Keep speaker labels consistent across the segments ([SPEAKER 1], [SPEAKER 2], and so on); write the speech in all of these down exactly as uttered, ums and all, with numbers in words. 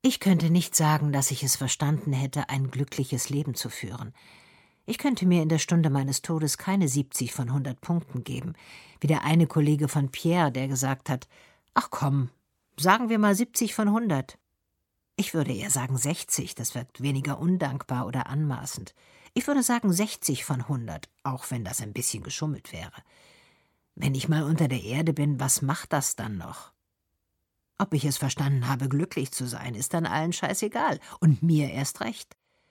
[SPEAKER 1] Ich könnte nicht sagen, dass ich es verstanden hätte, ein glückliches Leben zu führen. Ich könnte mir in der Stunde meines Todes keine siebzig von hundert Punkten geben, wie der eine Kollege von Pierre, der gesagt hat, »Ach komm, sagen wir mal siebzig von hundert«. Ich würde eher sagen sechzig, das wirkt weniger undankbar oder anmaßend. Ich würde sagen sechzig von hundert, auch wenn das ein bisschen geschummelt wäre. Wenn ich mal unter der Erde bin, was macht das dann noch? Ob ich es verstanden habe, glücklich zu sein, ist dann allen scheißegal. Und mir erst recht.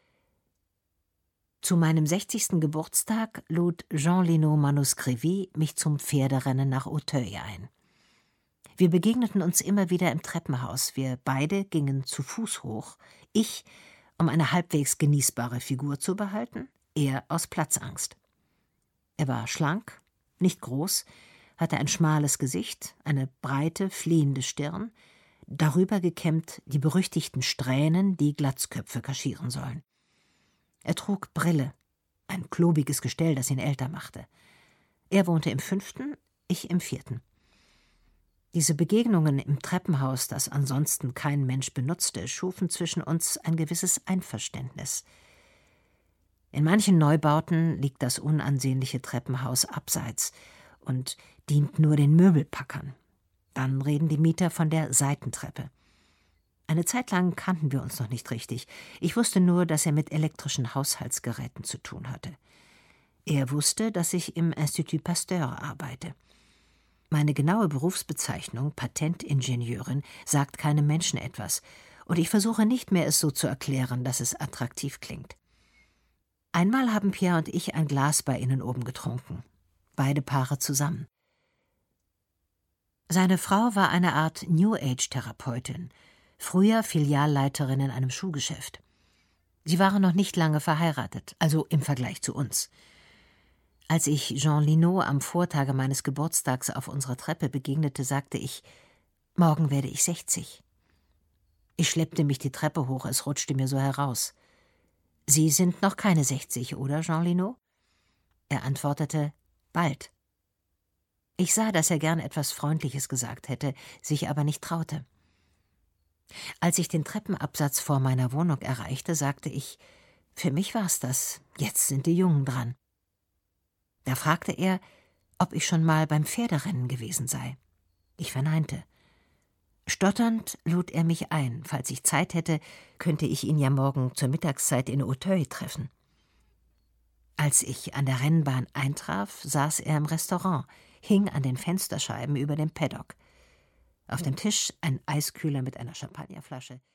[SPEAKER 1] Zu meinem sechzigsten Geburtstag lud Jean Linot Manuscrivi mich zum Pferderennen nach Auteuil ein. Wir begegneten uns immer wieder im Treppenhaus. Wir beide gingen zu Fuß hoch. Ich, um eine halbwegs genießbare Figur zu behalten, er aus Platzangst. Er war schlank, nicht groß, hatte ein schmales Gesicht, eine breite, fliehende Stirn, darüber gekämmt die berüchtigten Strähnen, die Glatzköpfe kaschieren sollen. Er trug Brille, ein klobiges Gestell, das ihn älter machte. Er wohnte im fünften, ich im vierten. Diese Begegnungen im Treppenhaus, das ansonsten kein Mensch benutzte, schufen zwischen uns ein gewisses Einverständnis. In manchen Neubauten liegt das unansehnliche Treppenhaus abseits und dient nur den Möbelpackern. Dann reden die Mieter von der Seitentreppe. Eine Zeit lang kannten wir uns noch nicht richtig. Ich wusste nur, dass er mit elektrischen Haushaltsgeräten zu tun hatte. Er wusste, dass ich im Institut Pasteur arbeite. Meine genaue Berufsbezeichnung, Patentingenieurin, sagt keinem Menschen etwas, und ich versuche nicht mehr, es so zu erklären, dass es attraktiv klingt. Einmal haben Pierre und ich ein Glas bei ihnen oben getrunken, beide Paare zusammen. Seine Frau war eine Art New-Age-Therapeutin, früher Filialleiterin in einem Schuhgeschäft. Sie waren noch nicht lange verheiratet, also im Vergleich zu uns. Als ich Jean Linot am Vortage meines Geburtstags auf unserer Treppe begegnete, sagte ich, »Morgen werde ich sechzig«. Ich schleppte mich die Treppe hoch, es rutschte mir so heraus. »Sie sind noch keine sechzig, oder, Jean Linot?« Er antwortete, »Bald«. Ich sah, dass er gern etwas Freundliches gesagt hätte, sich aber nicht traute. Als ich den Treppenabsatz vor meiner Wohnung erreichte, sagte ich, »Für mich war's das, jetzt sind die Jungen dran.« Da fragte er, ob ich schon mal beim Pferderennen gewesen sei. Ich verneinte. Stotternd lud er mich ein. Falls ich Zeit hätte, könnte ich ihn ja morgen zur Mittagszeit in Auteuil treffen. Als ich an der Rennbahn eintraf, saß er im Restaurant, hing an den Fensterscheiben über dem Paddock. Auf dem Tisch ein Eiskühler mit einer Champagnerflasche.